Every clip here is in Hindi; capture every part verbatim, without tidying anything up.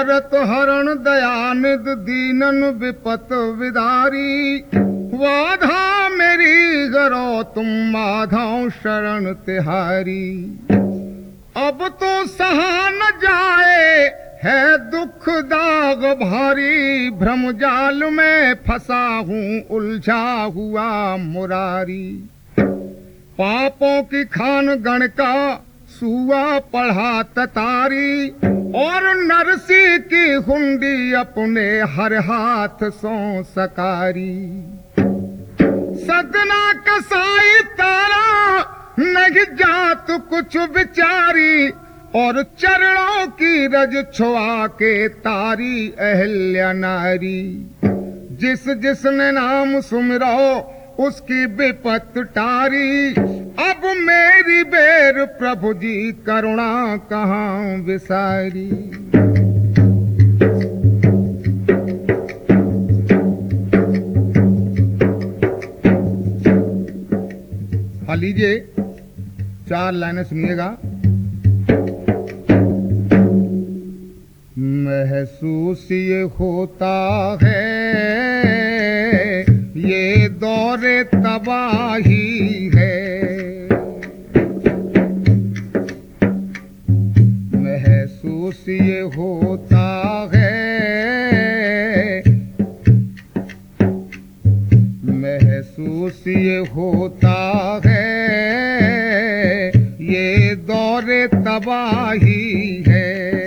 भरत हरण दयानिध दीनन विपत विदारी। वाधा मेरी गरो तुम माधव शरण तिहारी। अब तो सहा न जाए है दुख दाग भारी। भ्रम जाल में फंसा हूँ उलझा हुआ मुरारी। पापों की खान गण का सुआ पढ़ा ततारी। और नरसी की हुंडी अपने हर हाथ सो सकारी। सदना कसाई तारा नहीं जात कुछ विचारी। और चरणों की रज छुआ के तारी अहल्या नारी। जिस जिसने नाम सुमिरो उसकी विपत टारी। अब मेरी बेर प्रभु जी करुणा कहाँ विसारी। हाँ लीजिए चार लाइनें सुनिएगा। महसूस ये होता है ये दौरे तबाही है। महसूस ये होता है महसूस ये होता है ये दौरे तबाही है।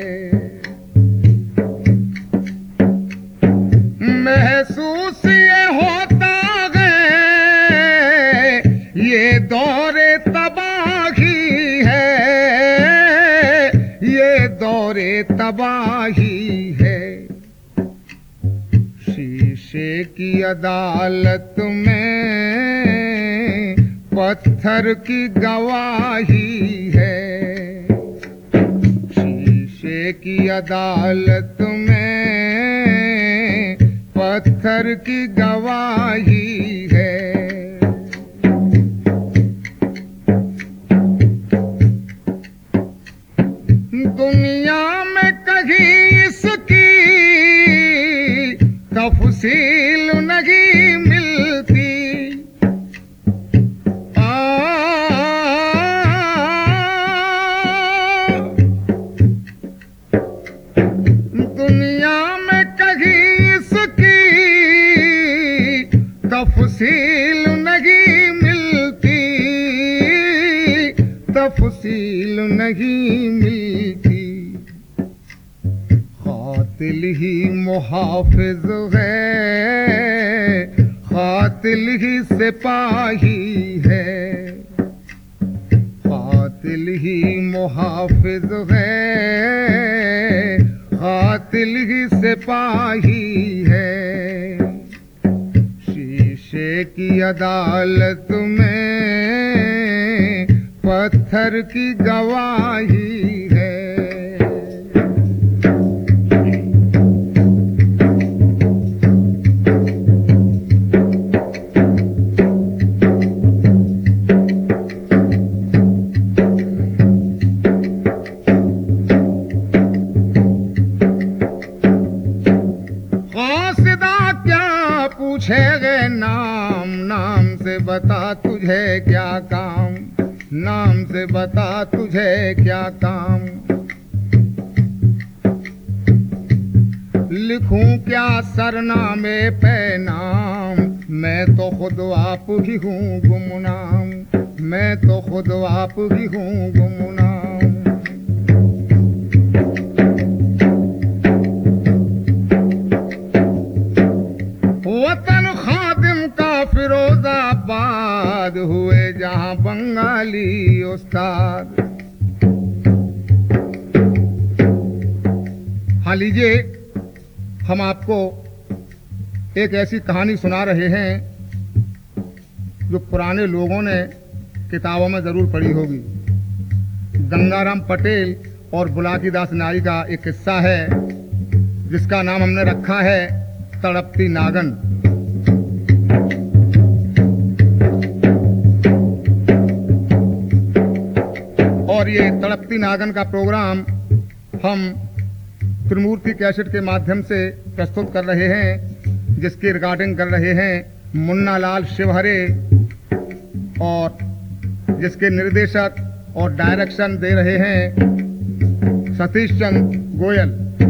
महसूस ये होता है ये दौरे तबाही है। ये दौरे तबाही है। शीशे की अदालत में पत्थर की गवाही है। शीशे की अदालत में पत्थर की गवाही है। दुनिया में कहीं इसकी तफसील नहीं मिलती। दुनिया में कहीं इसकी तफसील नहीं मिलती। तफसील नहीं मिलती। कातिल ही मुहाफिज है। कातिल ही सिपाही है। कातिल ही मुहाफिज है। कातिल ही सिपाही है। शीशे की अदालत में पत्थर की गवाही है। पूछेगे नाम नाम से बता तुझे क्या काम। नाम से बता तुझे क्या काम। लिखूं क्या सरनामे पे नाम। मैं तो खुद आप ही हूँ गुमनाम। मैं तो खुद आप ही हूँ गुमनाम। वतन खादिम का फिरोजाबाद हुए जहां बंगाली उस्ताद। हाँ लीजिए हम आपको एक ऐसी कहानी सुना रहे हैं जो पुराने लोगों ने किताबों में जरूर पढ़ी होगी। गंगाराम पटेल और बुलाकीदास नाई का एक किस्सा है जिसका नाम हमने रखा है तड़पती नागन। और ये तड़पती नागन का प्रोग्राम हम त्रिमूर्ति कैसेट के माध्यम से प्रस्तुत कर रहे हैं, जिसकी रिकॉर्डिंग कर रहे हैं मुन्ना लाल शिवहरे और जिसके निर्देशक और डायरेक्शन दे रहे हैं सतीश चंद्र गोयल।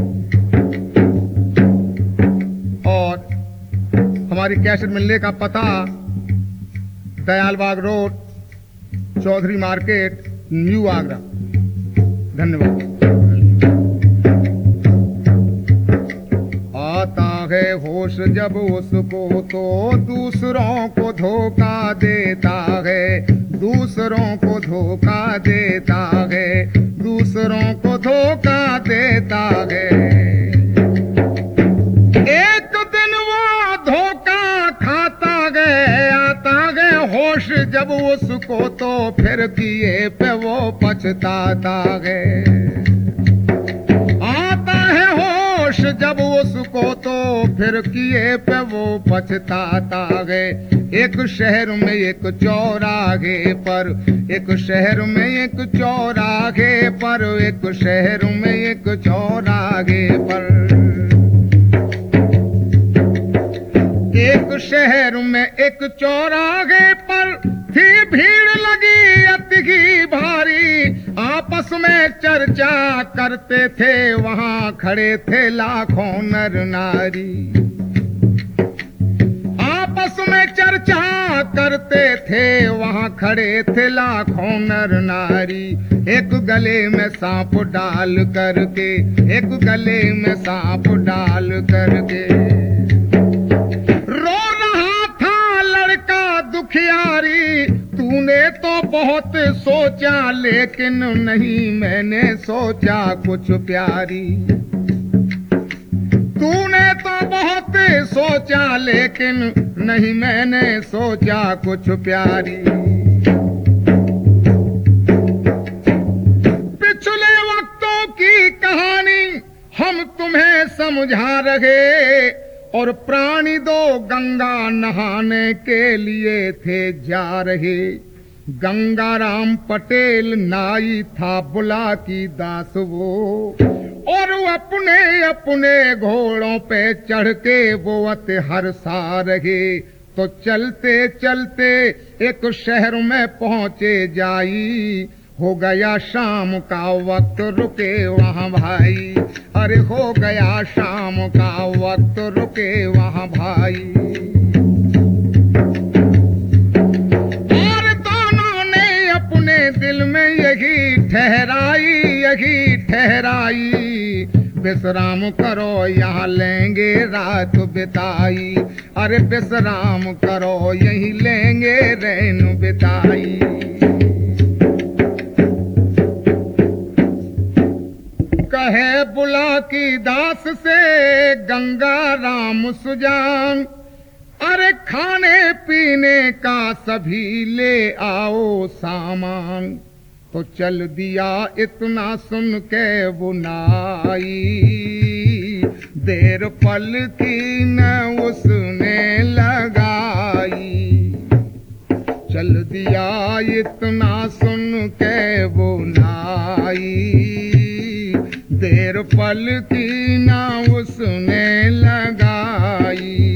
और हमारी कैसेट मिलने का पता Dayalbagh road, Chaudhary market, new Agra. धन्यवाद। आता है होश जब उसको तो दूसरों को धोखा देता है, दूसरों को धोखा देता है, दूसरों को धोखा देता है। एक दिन वो धोखा खाता गए, आता गए होश जब उसको तो फिर किए पे वो पछताता है। आता है होश जब उसको तो फिर किए पे वो पछताता है। एक शहर में एक चौराहे पर, एक शहर में एक चौराहे पर, एक शहर में एक चौराहे पर, एक शहर में एक चौराहे पर थी भीड़ लगी अति भारी। आपस में चर्चा करते थे, वहां खड़े थे लाखों नर नारी। आपस में चर्चा करते थे, वहां खड़े थे लाखों नर नारी। एक गले में सांप डाल करके, एक गले में सांप डाल करके रो रहा था लड़का दुखियारी। तूने तो बहुत सोचा लेकिन नहीं मैंने सोचा कुछ प्यारी। तूने तो बहुत सोचा लेकिन नहीं मैंने सोचा कुछ प्यारी। पिछले वक्तों की कहानी हम तुम्हें समझा रहे, और प्राणी दो गंगा नहाने के लिए थे जा रहे। गंगाराम पटेल नाई था बुला की दास वो, और वो अपने अपने घोड़ों पे चढ़ के वो अति हर्षा रहे। तो चलते चलते एक शहर में पहुंचे जाई, हो गया शाम का वक्त रुके वहां भाई। अरे हो गया शाम का वक्त रुके वहां भाई। और दोनों ने अपने दिल में यही ठहराई, यही ठहराई, विश्राम करो यहाँ लेंगे रात बिताई। अरे विश्राम करो यही लेंगे रैन बिताई। कहे बुला की दास से गंगा राम सुजान, अरे खाने पीने का सभी ले आओ सामान। तो चल दिया इतना सुन के बुनाई, देर पल की न उसने लगाई। चल दिया इतना सुन के बुनाई, देर पल की ना उसने लगाई।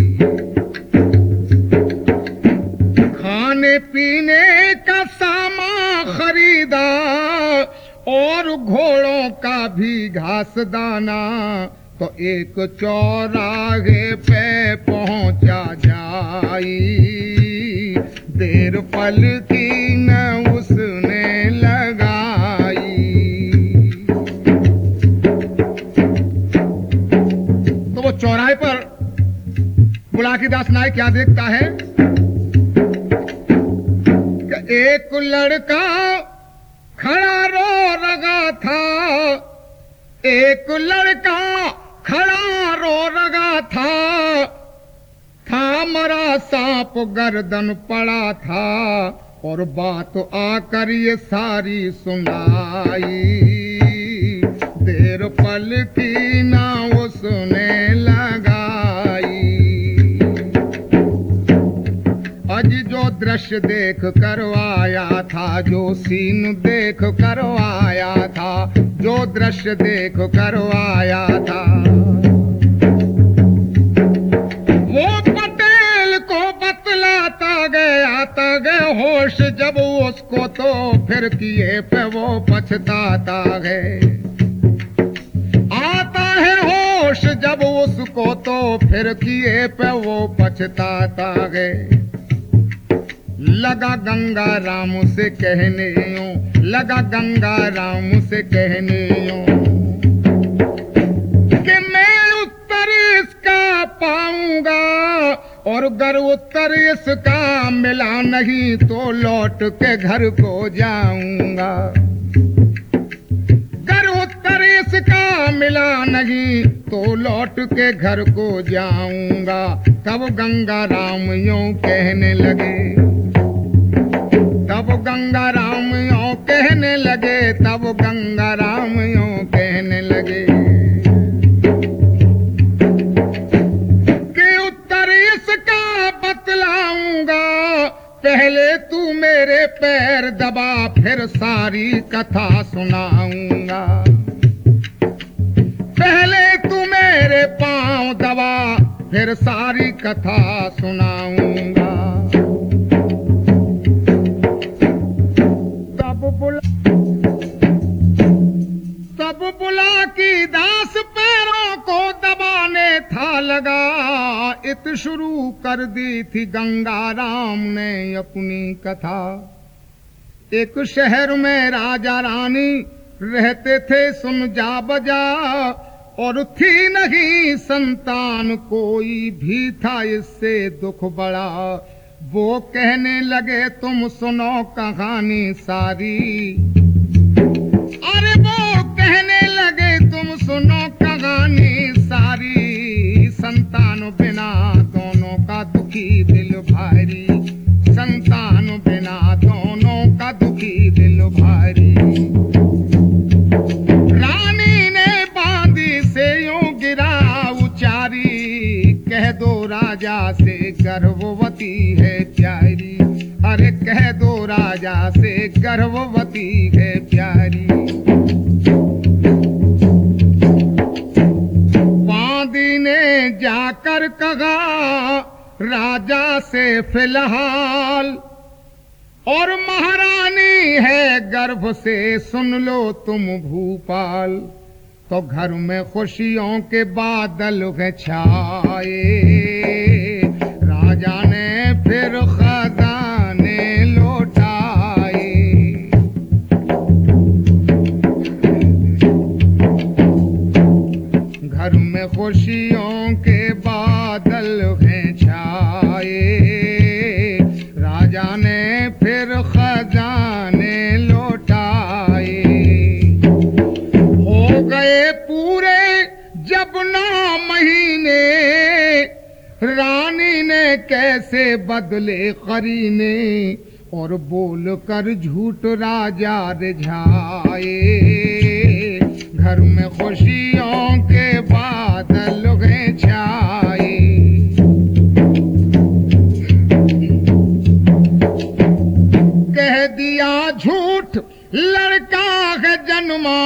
खाने पीने का सामान खरीदा और घोड़ों का भी घास दाना। तो एक चौराहे पे पहुंचा जाई, देर पल की न उसने लगाई। चौराहे पर बुलाकीदास नायक क्या देखता है कि एक लड़का खड़ा रो रहा था, एक लड़का खड़ा रो रहा था। था मरा सांप गर्दन पड़ा था, और बात आकर ये सारी सुनाई। देर पल की ना उसने लगाई। आज जो दृश्य देख कर आया था, जो सीन देख कर आया था, जो दृश्य देख कर आया था। वो पटेल को बतलाता गया था गए होश जब उसको तो फिर किए पे वो पछताता है। आता है होश जब उसको तो फिर किए पे वो पछताता है। लगा गंगा राम से कहने यूं, लगा गंगा राम से कहने यूं कि मैं उत्तर इसका पाऊंगा और अगर उत्तर इसका मिला नहीं तो लौट के घर को जाऊंगा। अगर उत्तर इसका मिला नहीं तो लौट के घर को जाऊंगा। तब गंगा राम यूं कहने लगे, तब गंगा राम यूं कहने लगे, तब गंगा राम यूं कहने लगे कि उत्तर इसका बतलाऊंगा, पहले तू मेरे पैर दबा फिर सारी कथा सुनाऊंगा। पहले तू मेरे पांव दबा फिर सारी कथा सुनाऊंगा। तब बुला की दास पैरों को दबाने था लगा, इत शुरू कर दी थी गंगा राम ने अपनी कथा। एक शहर में राजा रानी रहते थे सुन जा बजा, और थी नहीं संतान कोई भी था इससे दुख बड़ा। वो कहने लगे तुम सुनो कहानी सारी, अरे वो कहने लगे तुम सुनो कहानी सारी। संतान बिना दोनों का दुखी दिल भारी, संतान बिना दोनों का दुखी दिल भारी। रानी ने बांदी से यूं गिरा उचारी, कह दो राजा से गर्भवती है प्यारी। अरे कह दो राजा से गर्भवती है प्यारी। बांदी ने जाकर कहा राजा से फिलहाल, और महारानी है गर्भ से सुन लो तुम भूपाल। तो घर में खुशियों के बादल है छाए, राजा ने फिर खजाने लौटाए। घर में खुशियों के बादल हैं छाए, राजा ने फिर खजाने लौटाए। हो गए पूरे जब नौ महीने, रानी ने कैसे बदले करीने, और बोल कर झूठ राजा रिझाए। घर में खुशियों के बादल हैं छाए। कह दिया झूठ लड़का है जन्मा,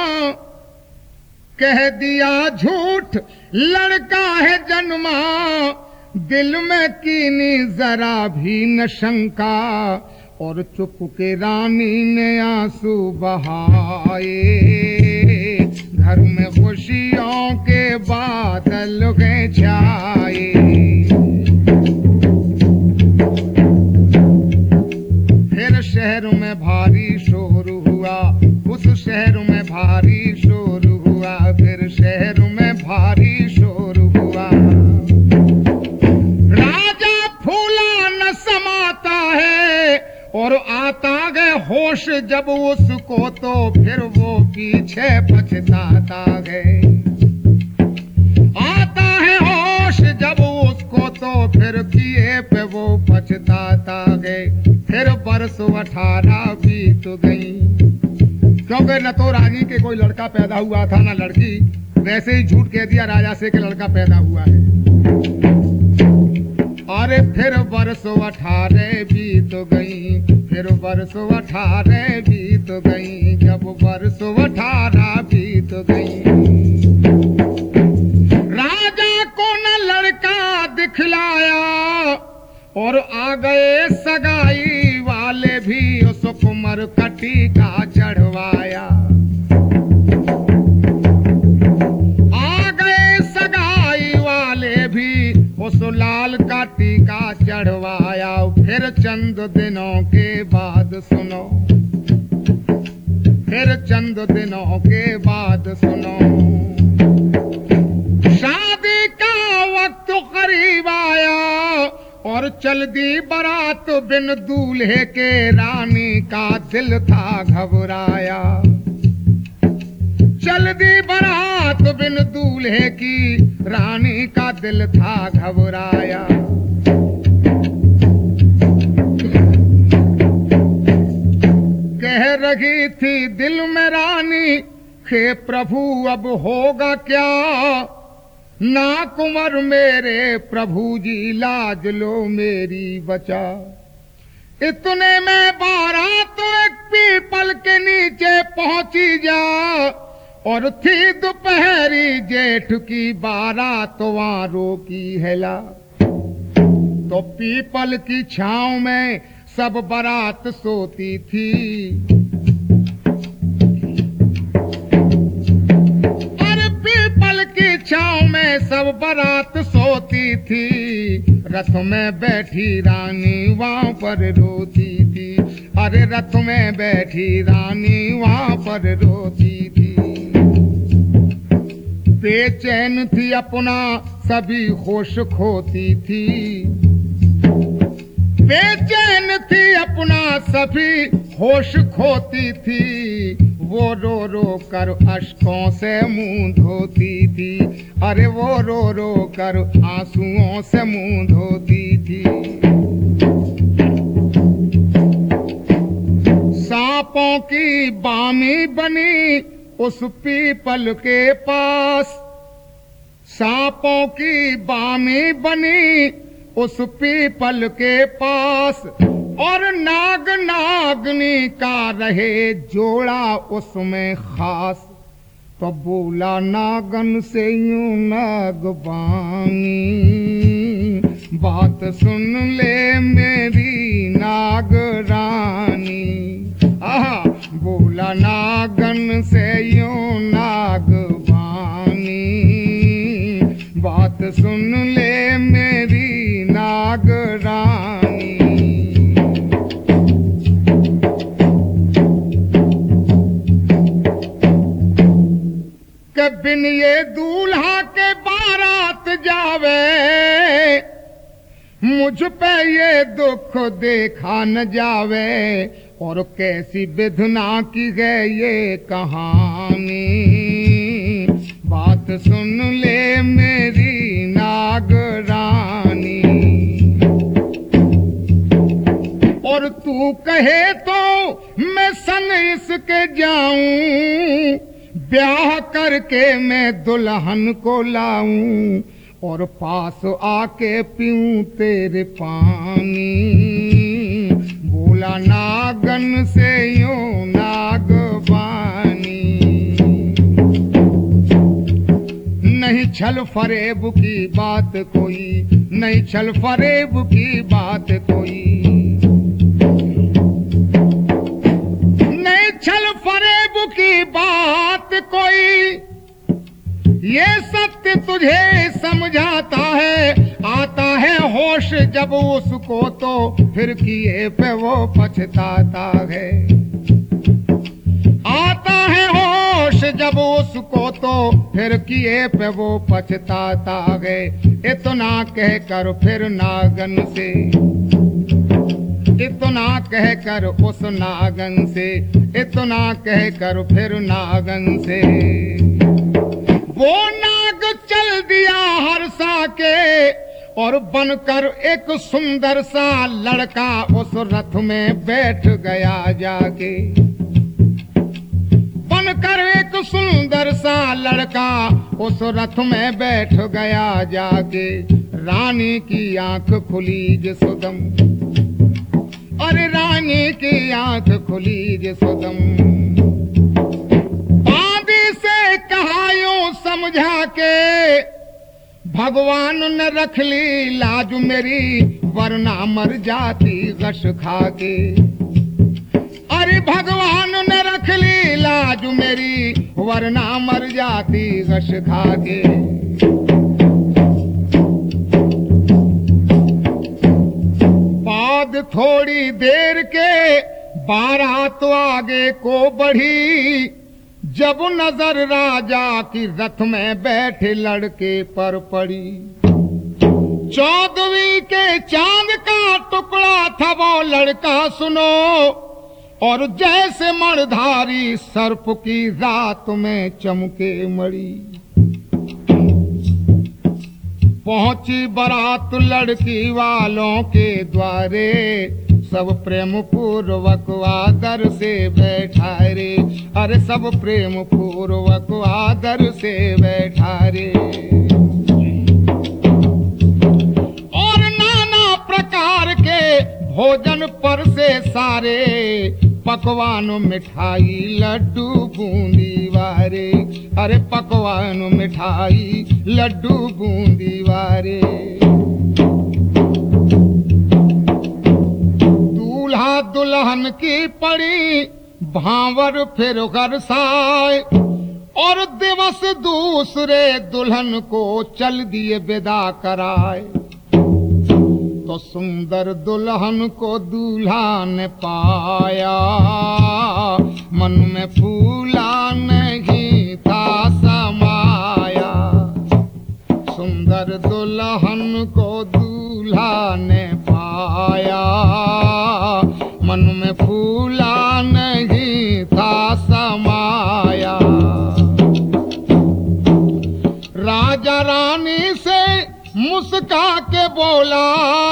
कह दिया झूठ लड़का है जन्मा। दिल में कीनी जरा भी न शंका, और चुप के रानी ने आंसू बहाए। घर में खुशियों के बादल हैं छाए। फिर शहर में भारी शोर हुआ, उस शहर में भारी शोर हुआ। फिर शहर में भारी शोर हुआ। राजा फूला न समाता है, और आता गए होश जब उसको तो फिर वो पीछे पछताता है। आता है होश जब उसको तो फिर किए पे वो पछताता है। फिर बरस अठारह बीत गई, क्योंकि न तो रानी के कोई लड़का पैदा हुआ था न लड़की। वैसे ही झूठ कह दिया राजा से कि लड़का पैदा हुआ है। अरे फिर बरस अठारह बीत गई, फिर बरस अठारह बीत गई। जब बरस अठारह गई। राजा को न लड़का दिखलाया और आ गए सगाई वाले भी उस कुंवर का टीका चढ़वाया। आ गए सगाई वाले भी उस लाल का टीका चढ़वाया। फिर चंद दिनों के बाद सुनो, फिर चंद दिनों के बाद सुनो, शादी का वक्त करीब आया और चल दी बारात बिन दूल्हे के। रानी का दिल था घबराया। चल दी बारात बिन दूल्हे की, रानी का दिल था घबराया। कह रही थी दिल में रानी, हे प्रभु अब होगा क्या, ना कुंवर मेरे प्रभु जी लाज लो मेरी बचा। इतने में बारात तो एक पीपल के नीचे पहुंची जा और थी दोपहरी जेठ की बारात तो वहां रोकी हैला। तो पीपल की छांव में सब बारात सोती थी। और पीपल की छांव में सब बारात सोती थी। रथ में बैठी रानी वहां पर रोती थी। अरे रथ में बैठी रानी वहां पर रोती थी। बेचैन थी अपना सभी होश खोती थी। बेचैन थी अपना सभी होश खोती थी। वो रो रो कर अश्कों से मुंह धोती थी। अरे वो रो रो कर आंसुओं से मुंह धोती थी। सांपों की बामी बनी उस पीपल के पास। सांपों की बामी बनी उस पीपल के पास और नाग नागनी का रहे जोड़ा उसमें खास। तो बोला नागन से यूं नागबानी, बात सुन ले मेरी नाग रानी। आहा बोला नागन से यूं नागबानी, बात सुन ले मेरी नाग रानी। के बिन ये दूल्हा के बारात जावे, मुझ पे ये दुख देखा न जावे। और कैसी विधना की है ये कहानी, बात सुन ले मेरी नाग रानी। और तू कहे तो मैं संग इसके जाऊं, ब्याह करके मैं दुल्हन को लाऊं। और पास आके पीऊं तेरे पानी, बोला नागन से यूं नागबानी। नहीं छल फरेब की बात कोई, नहीं छल फरेब की बात कोई, नहीं छल फरेब की बात कोई। ये सत्य तुझे समझाता है, आता है होश जब उसको तो फिर किए पे वो पछताता है। आता है होश जब उसको तो फिर किए पे वो पछताता है। इतना कह कर फिर नागन से, इतना कह कर उस नागन से, इतना कह कर फिर नागन से। वो नाग चल दिया हर्षा के और बनकर एक सुंदर सा लड़का उस रथ में बैठ गया जाके। बनकर एक सुंदर सा लड़का उस रथ में बैठ गया जाके। रानी की आंख खुली जसोदम, अरे रानी की आंख खुली जसोदम। बांदी से कहा यूं समझा के भगवान ने रख ली लाज मेरी, वरना मर जाती गश खा के। अरे भगवान ने रख ली लाज मेरी, वरना मर जाती गश खा के। बाद थोड़ी देर के बारात आगे को बढ़ी, जब नजर राजा की रथ में बैठे लड़के पर पड़ी। चौदहवीं के चांद का टुकड़ा था वो लड़का सुनो, और जैसे मणधारी सर्प की रात में चमके मड़ी। पहुंची बारात लड़की वालों के द्वारे, सब प्रेम पूर्वक आदर से बैठा रे। अरे सब प्रेम पूर्वक आदर से बैठा रे। और नाना प्रकार के भोजन पर से सारे, पकवान मिठाई लड्डू बूंदी वारे। अरे पकवान मिठाई लड्डू बूंदी वारे। दूल्हा दुल्हन की पड़ी भांवर फिर गरसाए, और दिवस दूसरे दुल्हन को चल दिए विदा कराए। तो सुंदर दुल्हन को दूल्हा ने पाया, मन में फूला नहीं था समाया। सुंदर दुल्हन को दूल्हा ने पाया, मन में फूला नहीं था समाया। राजा रानी से मुस्का के बोला,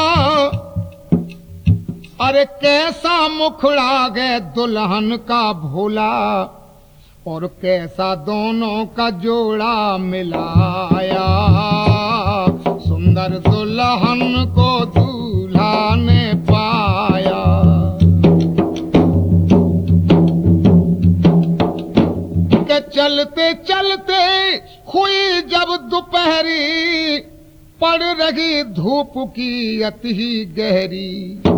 अरे कैसा मुखड़ा गए दुल्हन का भोला, और कैसा दोनों का जोड़ा मिलाया। सुंदर दुल्हन को दूल्हा ने पाया। के चलते चलते हुई जब दोपहरी, पड़ रही धूप की अति गहरी।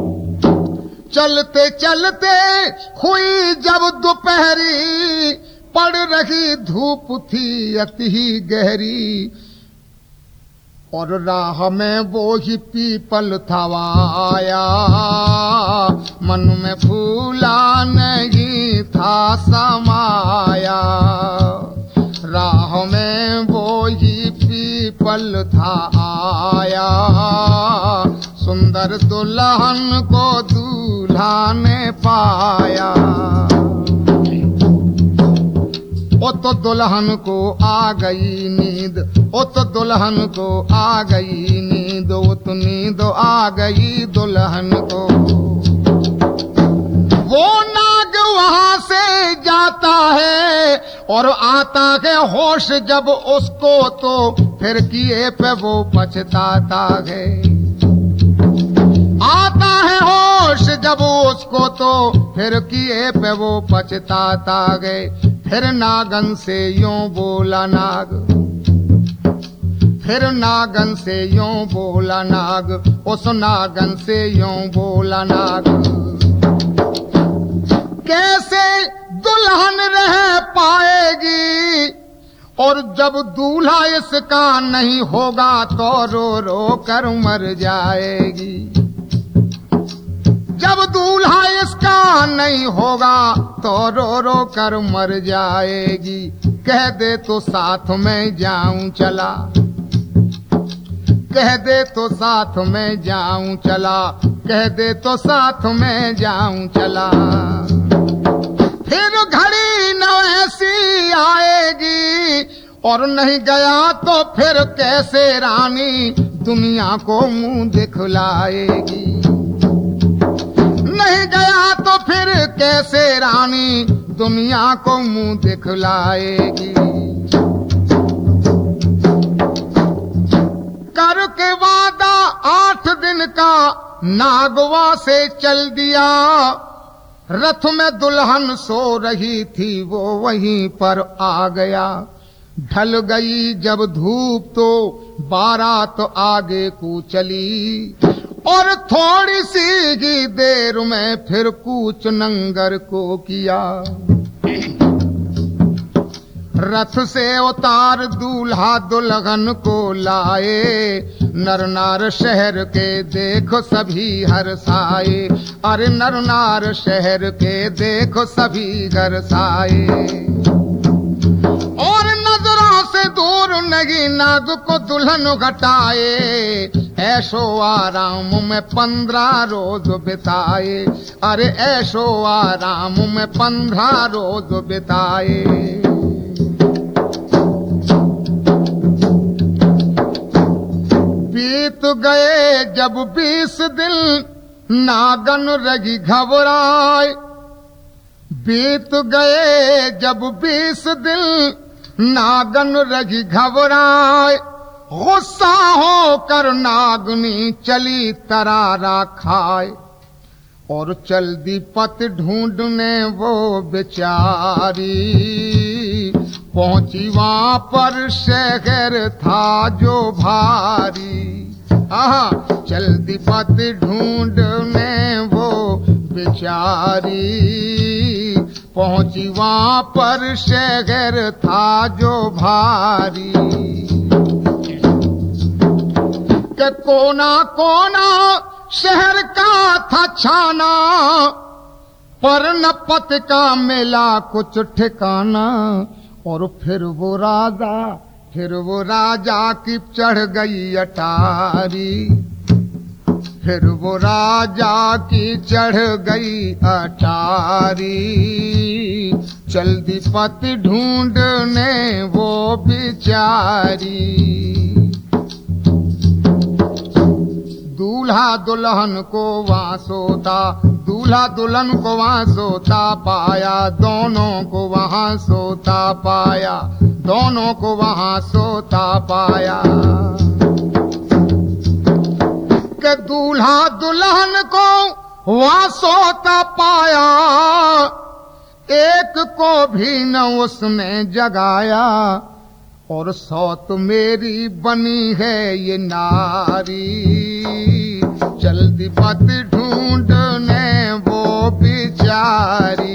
चलते चलते हुई जब दोपहरी, पड़ रही धूप थी अति गहरी। और राह में वो ही पीपल था आया, मन में फूला नहीं था समाया। राह में वो ही पीपल था आया, सुंदर दुल्हन को दूल्हा ने पाया। ओ तो दुल्हन को आ गई नींद, ओ तो दुल्हन को आ गई नींद, ओ तो नींद आ गई दुल्हन को। वो नाग वहां से जाता है और आता है होश जब उसको, तो फिर किए पे वो पछताता है। आता है होश जब उसको, तो फिर किए पे वो पछताता है। फिर नागन से यूं बोला नाग, फिर नागन से यूं बोला नाग, उस नागन से यूं बोला नाग। कैसे दुल्हन रह पाएगी, और जब दूल्हा इसका नहीं होगा तो रो रो कर मर जाएगी। जब दूल्हा इसका नहीं होगा तो रो रो कर मर जाएगी। कह दे तो साथ में जाऊं चला, कह दे तो साथ में जाऊं चला, कह दे तो साथ में जाऊं चला। फिर घड़ी न ऐसी आएगी, और नहीं गया तो फिर कैसे रानी दुनिया को मुंह दिखलाएगी। नहीं गया तो फिर कैसे रानी दुनिया को मुंह दिखलाएगी। करके वादा आठ दिन का नागवा से चल दिया, रथ में दुल्हन सो रही थी वो वहीं पर आ गया। ढल गई जब धूप तो बारात आगे को चली, और थोड़ी सी ही देर में फिर कूच नंगर को किया। रथ से उतार दूल्हा दुल्हन को लाए, नर नार शहर के देखो सभी हर्षाए। अरे नर नार शहर के देखो सभी हर्षाए। और नजरों से दूर नहीं नाग को दुल्हन घटाए, ऐशो आराम में पंद्रह रोज बिताए। अरे ऐशो आराम में पंद्रह रोज बिताए। बीत गए जब बीस दिन नागन रही घबराए। बीत गए जब बीस दिन नागन रही घबराए। गुस्सा होकर नागनी चली तरारा खाए, और चल दी पत ढूंढने वो बेचारी। पहुंची वहां पर शहर था जो भारी। आहा, चल दी पत ढूंढने वो बेचारी। पहुंची वहां पर शहर था जो भारी। के कोना कोना शहर का था छाना, पर न पत का मिला कुछ ठिकाना। और फिर वो राजा फिर वो राजा की चढ़ गई अटारी। फिर वो राजा की चढ़ गई अटारी। चल दी पत ढूंढने वो बेचारी। दूल्हा दुल्हन को वहां सोता, दूल्हा दुल्हन को वहां सोता पाया। दोनों को वहां सोता पाया, दोनों को वहां सोता पाया। के दूल्हा दुल्हन को वहां सोता पाया, एक को भी न उसने जगाया। और सौत मेरी बनी है ये नारी। जल्दी पत ढूंढने वो बेचारी।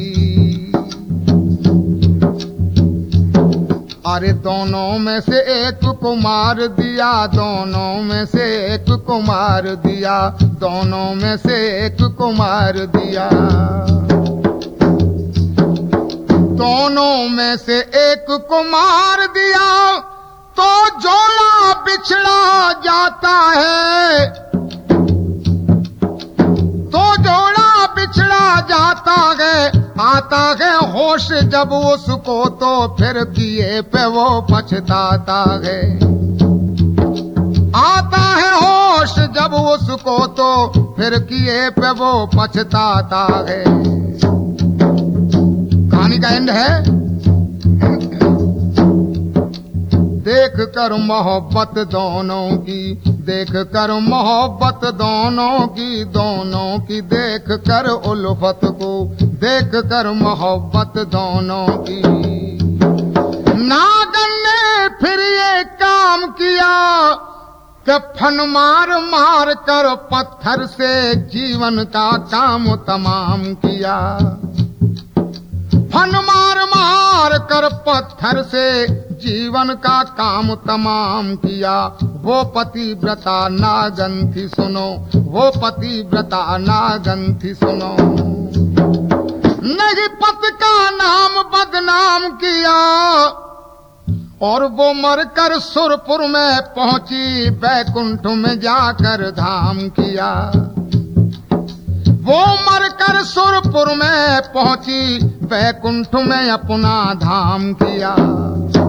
अरे दोनों में से एक को मार दिया, दोनों में से एक को मार दिया, दोनों में से एक को मार दिया। दोनों में से एक को मार दिया तो जोड़ा बिछड़ा जाता है। तो जोड़ा बिछड़ा जाता है, आता है होश जब उसको तो फिर किए पे वो पछताता है। आता है होश जब उसको तो फिर किए पे वो पछताता है। कहानी का एंड है, देख कर मोहब्बत दोनों की, देख कर मोहब्बत दोनों की, दोनों की देख कर उल्फत को, देख कर मोहब्बत दोनों की। नागन ने फिर ये काम किया कि फन मार मार कर पत्थर से जीवन का काम तमाम किया। फन मार मार कर पत्थर से जीवन का काम तमाम किया। वो पतिव्रता नागन थी सुनो, वो पतिव्रता नागन थी सुनो। नहीं पत का नाम बदनाम किया, और वो मरकर सुरपुर में पहुंची, बैकुंठ में जाकर धाम किया। वो मरकर सुरपुर में पहुंची, बैकुंठ में अपना धाम किया।